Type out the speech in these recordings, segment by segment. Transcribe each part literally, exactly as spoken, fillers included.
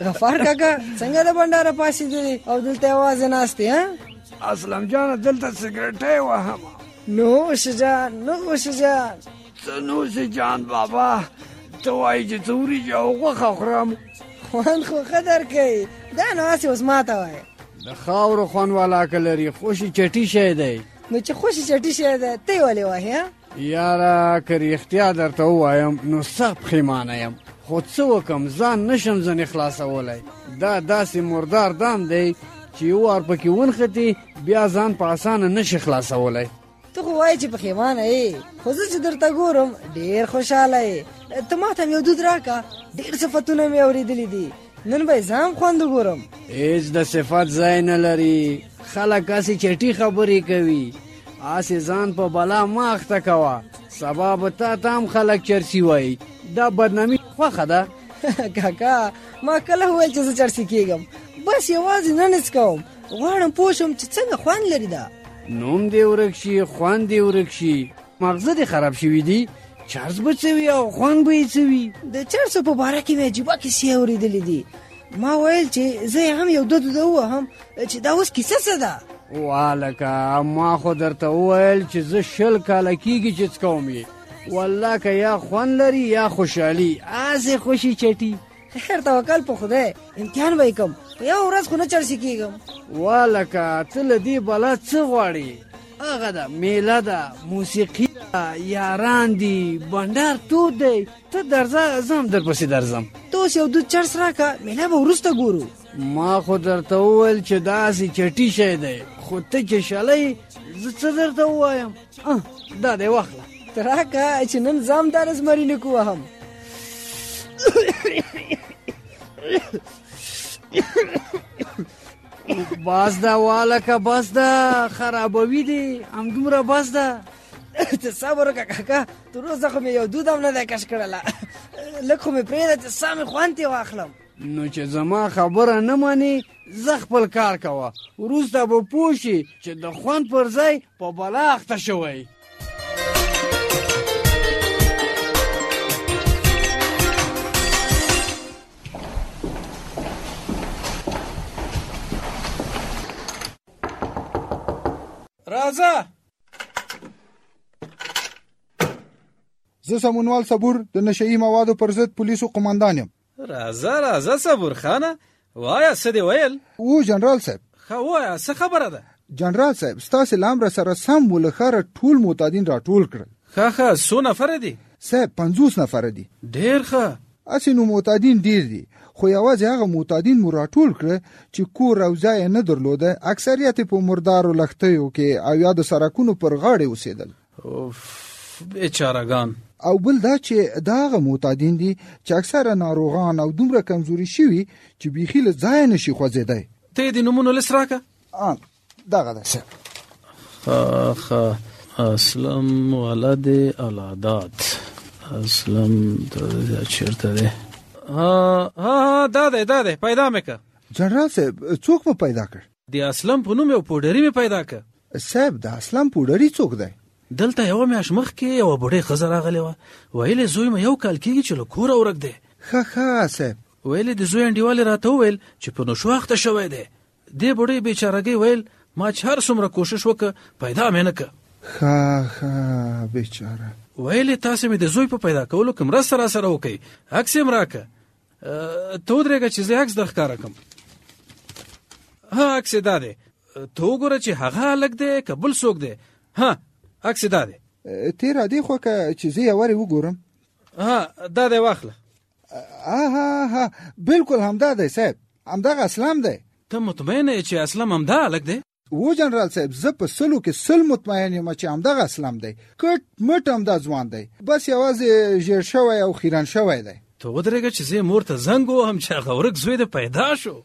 غفار کاکا څنګه د بنداره پاسې دی او دلته یوازې ناست دی؟ ها اسلم جان دلته سګرټۍ وهم. نوش جان نوش جان. څه نوش جان بابا، ته وایي چې څه وریجې او غوښه خورم. خوند خو ښه درکوي، دا نو هسې اوس ما ته وایه. د خاورو خوند ولاکه لري، خوشي چټي شی دی. نو چې خوشي چټي شی دی ته یې ولې وایې؟ یاره که رښتیا درته ووایم نو سخت پښیمانه یم، خو څه وکم ځان نشم ځنې خلاصولی. دا داسې مردار دام دی چې یو وار پکې ونښتې بیا ځان په اسانه نشي خلاصولی. ته خو وایې چې پښیمانه یې، خو زه چې درته ګورم ډېر خوشحاله یې. ته ما ته هم یو دود راکړه، ډېر صفتونه مې اورېدلي دي، نن به یې ځان خوند وګورم. هېڅ د صفت ځای نه لري، خلک هسې چټي خبرې کوي. هسې ځان په بلا مه اخته کوه، سبا به تا ته هم خلک چرسي وایي. دا بدنامي خوښه ده. کاکا ما کله وویل چې زه چرسي کېږم، بس یوازې ننس کوم، غواړم پوه شم چې څنګه خوند لري. دا نوم دې ورک شي، خوند دې ورک شي، مغزه دې خراب شوي دي. چرس به څه وي او خوند به یې څه وي؟ د چرسو په باره کې مې عجیبه کیسې اورېدلې دي. ما ویل چې زه یې هم یو دو دو ووهم چې دا اوس کیسه څه ده. والکه ما خو درته وویل چې زه شل کاله کېږي چې څکوم یې. والله که یا خوند لري یا خوشحالي، هسې خوشي چټي. خیر توکل په خدای، امتحان به یې کم، په یو ورځ خو نه چرسي کېږم. والکه ته له دې بلا څه غواړې؟ هغه ده میله ده، موسیقي ده، یاران دي، بنډار تود دی. ته درځه زه هم درپسې درځم. ته اوس یو دود چرس راکړه، میله به وروسته ګورو. ما خو درته وویل چې داسې چټي شی دی، خو ته چې شلی زه څه درته ووایم؟ دا دی واخله. ته راکړه چې نن زه هم دا رزمرینې ووهم. بس ده والکه بس ده، خرابوي دي همدومره بس ده. ته صبر وکړه کاکا، تر اوسه خو مې یو دود هم نه دی کش کړله. لږ خو مې پرېږده چې سا مې خوند ترې واخلم. نو چې زما خبره نه منې زه خپل کار کوه، وروسته به پوه شي چې د خوند پر ځای په بلا اخته شوی. راځه. زه سمونوال صبور د نشئی موادو پر ضد پولیسو قماندان یم. راځه راځه صبور خانه، وایه څه دې ویل؟ و جنرال صاحب. ښه وایه څه خبره ده؟ جنرال صاحب ستاسې له امره سره سم و له ښاره ټول معتادین راټول کړل. ښه ښه څو نفره دي؟ صاحب پنځوس نفره دي. ډېر ښه. هسې نو معتادین ډېر دي، خو یوازې هغه معتادین مو راټول کړه چې کور او ځای نه درلوده، اکثریت په مردارو لښتیو کې او یا د سړکونو پر غاړې اوسېدل. اوف بیچارهګان. او بل دا چې دا هغه معتادین دي چې اکثره ناروغان او دومره کمزوري شوي چې بیخي له ځایه نشي خوځېدی. ته یې د نومونو لیست راکړه. دغه ده صاحب. ښه ښه. اسلم ولد اولادات. اسلم چیرته دی؟ ها ها دا دی دا دی، پیدا مې که. جنرال صاحب څوک مو پیدا کړ؟ د اسلم په نوم یو پوډري مې پیدا که. صاحب د اسلم پوډري څوک دی؟ دلته یوه میاشت مخکې یوه بوډۍ ښځه راغلې وه، ویلې زوی مې یو کال کېږي چې له کوره ورک دی. ښه ښه صاحب. ویلې د زوی انډیوالې راته وویل چې په نشو اخته شوی دی. دې بوډۍ بیچارهګۍ ویل ما چې هر څومره کوشش وکړه پیدا مې نه که. ښه ښه بیچاره. ویلې تاسې مې د زوی په پیدا کولو کې مرسته را سره وکئ، عکس یې م راکه. ته ودرېږه چې زه عکس در ښکاره کړم. ها عکس یې دا دی، ته وګوره چې هغه هلک دی که بل څوک دی. ها عکس یې دا دی. ته را دې خوا که چې زه یې ورې وګورم. ها دا دی واخله. ها ها بلکل همدا دی صاحب، همدغه اسلم دی. ته مطمئن یې چې اسلم همدا هلک دی؟ و جنرال صاحب زه په سلو کې سل مطمئن یم چې همدغه اسلم دی. کټ مټ همدا ځوان دی، بس یوازې ژیړ شوی او خیرن شوی دی. ته ودرېږه چې زه مور ته زنګ ووهم چې هغه ورک زوی دې پیدا شو.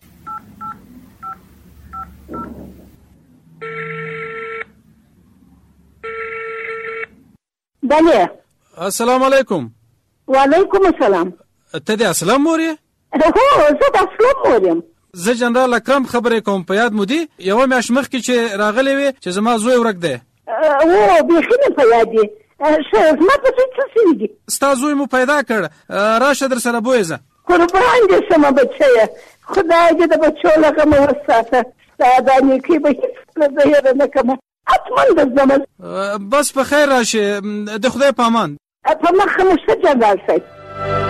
بله. السلام علیکم. وعلیکم السلام. ته د اسلم مور یې؟ هو زه د اسلم مور یم. زه جنرال اکرم خبرې کوم، په یاد مو دي یوه میاشت مخکې چې راغلی وې چې زما زوی ورک دی؟ او بیخي مې په یاد دي. ښه زما په څه څه سوي دي؟ ستا زوی مو پیدا کړ، راشه در سره بویزه. قربان دې شمه بچیه، خدای دې د بچو له غمه وساته. ستا دا نیکي به هېڅکله زه هېره نه کړم. حتما به ځم. بس په خیر راشې، د خدای په امان. په مخه مو ښه جنرال صاحب.